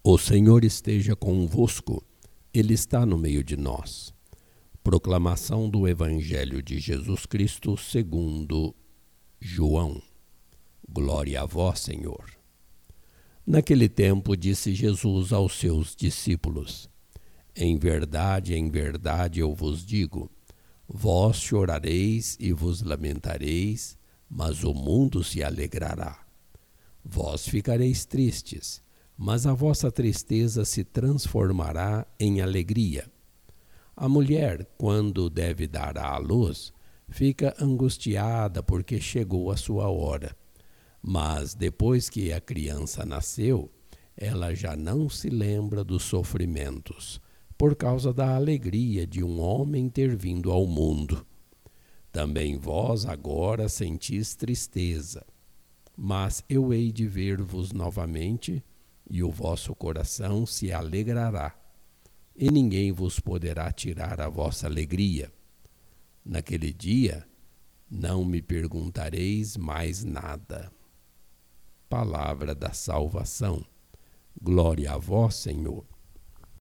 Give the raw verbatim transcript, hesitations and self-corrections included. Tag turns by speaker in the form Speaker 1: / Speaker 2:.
Speaker 1: O Senhor esteja convosco, Ele está no meio de nós. Proclamação do Evangelho de Jesus Cristo segundo João. Glória a vós, Senhor. Naquele tempo disse Jesus aos seus discípulos: Em verdade, em verdade eu vos digo, vós chorareis e vos lamentareis, mas o mundo se alegrará. Vós ficareis tristes, mas a vossa tristeza se transformará em alegria. A mulher, quando deve dar à luz, fica angustiada porque chegou a sua hora. Mas depois que a criança nasceu, ela já não se lembra dos sofrimentos, por causa da alegria de um homem ter vindo ao mundo. Também vós agora sentis tristeza, mas eu hei de ver-vos novamente, e o vosso coração se alegrará, e ninguém vos poderá tirar a vossa alegria. Naquele dia, não me perguntareis mais nada. Palavra da salvação. Glória a vós, Senhor.